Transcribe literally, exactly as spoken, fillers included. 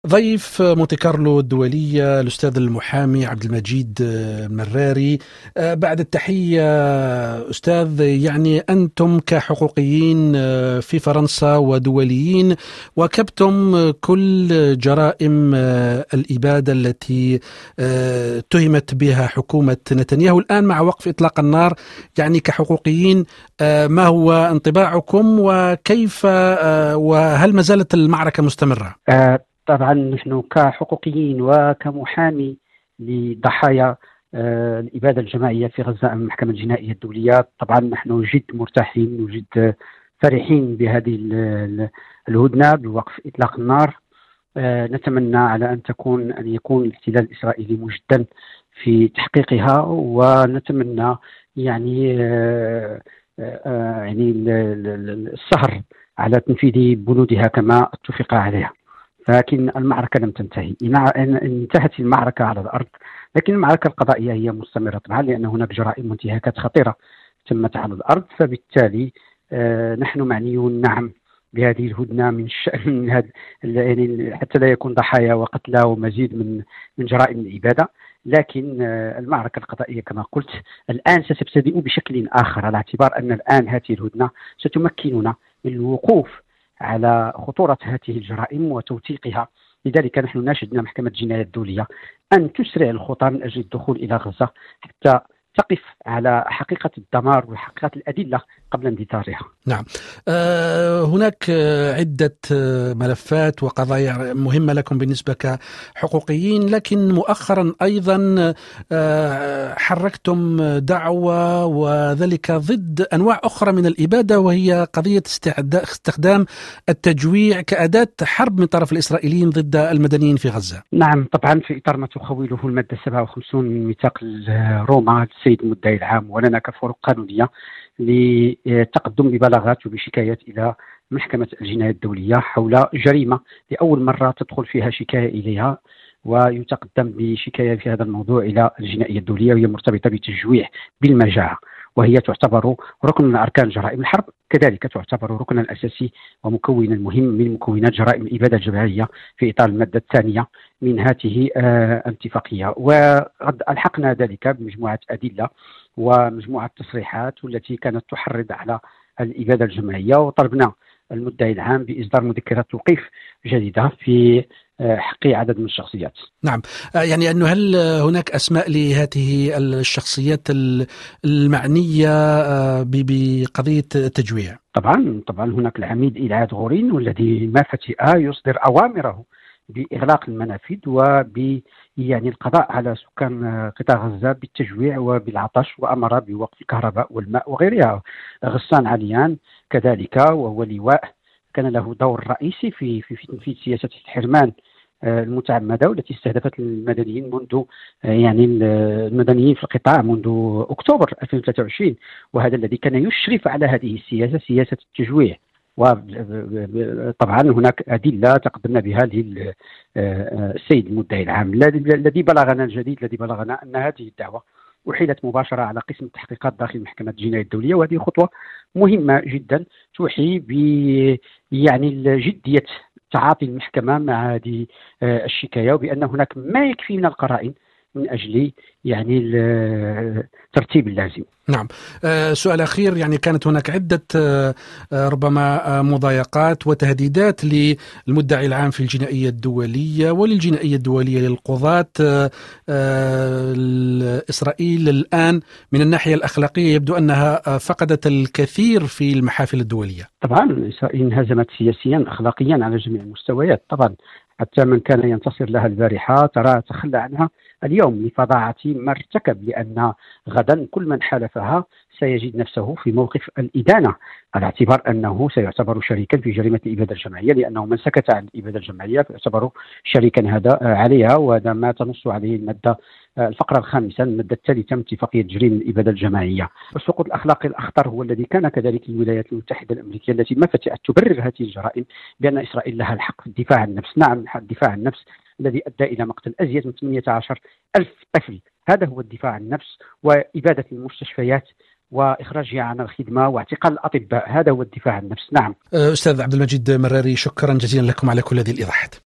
ضيف مونتي كارلو الدولية الأستاذ المحامي عبد المجيد المراري. بعد التحية أستاذ، يعني أنتم كحقوقيين في فرنسا ودوليين واكبتم كل جرائم الإبادة التي اتهمت بها حكومة نتنياهو الآن مع وقف إطلاق النار. يعني كحقوقيين ما هو انطباعكم وكيف وهل ما زالت المعركة مستمرة؟ طبعا نحن كحقوقيين وكمحامي لضحايا الإبادة الجماعية في غزة أمام المحكمة الجنائية الدولية، طبعا نحن جد مرتاحين وجد فرحين بهذه الهدنة بوقف إطلاق النار. نتمنى على أن تكون أن يكون الاحتلال الإسرائيلي مجدا في تحقيقها، ونتمنى يعني يعني السهر على تنفيذ بنودها كما اتفق عليها. لكن المعركة لم تنتهي، انتهت المعركة على الأرض، لكن المعركة القضائية هي مستمرة طبعا، لأن هناك جرائم وانتهاكات خطيرة تمت على الأرض. فبالتالي آه نحن معنيون نعم بهذه الهدنة من الشأن هذا يعني حتى لا يكون ضحايا وقتلى ومزيد من من جرائم الإبادة. لكن آه المعركة القضائية كما قلت الآن ستبتدئ بشكل آخر، على اعتبار أن الآن هذه الهدنة ستمكننا من الوقوف على خطورة هذه الجرائم وتوثيقها. لذلك نحن ناشدنا محكمة الجناية الدولية أن تسرع الخطى من أجل الدخول إلى غزة حتى تقف على حقيقة الدمار وحقيقة الأدلة قبل اندثارها. نعم، أه هناك عدة ملفات وقضايا مهمة لكم بالنسبة كحقوقيين، لكن مؤخرا أيضا أه حركتم دعوة وذلك ضد أنواع أخرى من الإبادة، وهي قضية استخدام التجويع كأداة حرب من طرف الإسرائيليين ضد المدنيين في غزة. نعم طبعا، في إطار ما تخوله المادة سبعة وخمسين من ميثاق روما السيد المدعي العام ولنا كفرق قانونية لتقدم ببلاغات وبشكايات إلى محكمة الجناية الدولية حول جريمة لأول مرة تدخل فيها شكاية إليها، ويتقدم بشكاية في هذا الموضوع إلى الجنائية الدولية، وهي مرتبطة بتجويع بالمجاعة، وهي تعتبر ركن من أركان جرائم الحرب، كذلك تعتبر ركنا أساسي ومكونا مهم من مكونات جرائم الإبادة الجماعية في إطار المادة الثانية من هذه الاتفاقية. وقد ألحقنا ذلك بمجموعة أدلة ومجموعة تصريحات والتي كانت تحرض على الإبادة الجماعية، وطلبنا المدعي العام بإصدار مذكرات توقيف جديدة في حق عدد من الشخصيات. نعم، يعني أنه هل هناك أسماء لهذه الشخصيات المعنية بقضية التجويع؟ طبعا طبعا هناك العميد إلعاد غورين، والذي ما فتئ يصدر أوامره بإغلاق المنافذ وب يعني القضاء على سكان قطاع غزة بالتجويع وبالعطش، وأمر بوقف الكهرباء والماء وغيرها. غسان عليان كذلك، وهو لواء كان له دور رئيسي في في في سياسة الحرمان المتعمدة والتي استهدفت المدنيين منذ يعني المدنيين في القطاع منذ أكتوبر ألفين وثلاثة وعشرين، وهذا الذي كان يشرف على هذه السياسة، سياسة التجويع. وطبعا هناك أدلة تقدمنا بها للسيد المدعي العام. الذي بلغنا الجديد الذي بلغنا أن هذه الدعوة أحيلت مباشرة على قسم التحقيقات داخل محكمة الجناية الدولية، وهذه خطوة مهمة جدا توحي ب يعني جدية تعاطي المحكمة مع هذه الشكاية، وبأن هناك ما يكفي من القرائن من أجل يعني الترتيب اللازم. نعم، أه سؤال أخير، يعني كانت هناك عدة أه ربما أه مضايقات وتهديدات للمدعي العام في الجنائية الدولية وللجنائية الدولية للقضاة. أه إسرائيل الآن من الناحية الأخلاقية يبدو أنها فقدت الكثير في المحافل الدولية. طبعا إسرائيل انهزمت سياسيا أخلاقيا على جميع المستويات، طبعا حتى من كان ينتصر لها البارحة ترى تخلى عنها اليوم لفظاعة ما ارتكب، لأن غدا كل من حالفها سيجد نفسه في موقف الإدانة، على اعتبار أنه سيعتبر شريكا في جريمة الإبادة الجماعية، لأنه من سكت عن الإبادة الجماعية يعتبر شريكا هذا عليها، وهذا ما تنص عليه المادة الفقرة الخامسة المادة الثالثة من اتفاقية جريمة الإبادة الجماعية. السقوط الأخلاقي الأخطر هو الذي كان كذلك الولايات المتحدة الأمريكية التي ما فتئت تبرر هذه الجرائم بأن إسرائيل لها الحق في الدفاع عن النفس. نعم، الدفاع عن النفس الذي أدى إلى مقتل أزيد من ثمانية عشر ألف طفل، هذا هو الدفاع عن النفس، وإبادة المستشفيات وإخراجها عن الخدمة واعتقال الأطباء، هذا هو الدفاع عن النفس. نعم. أستاذ عبد المجيد مراري، شكرا جزيلا لكم على كل هذه الإيضاحات.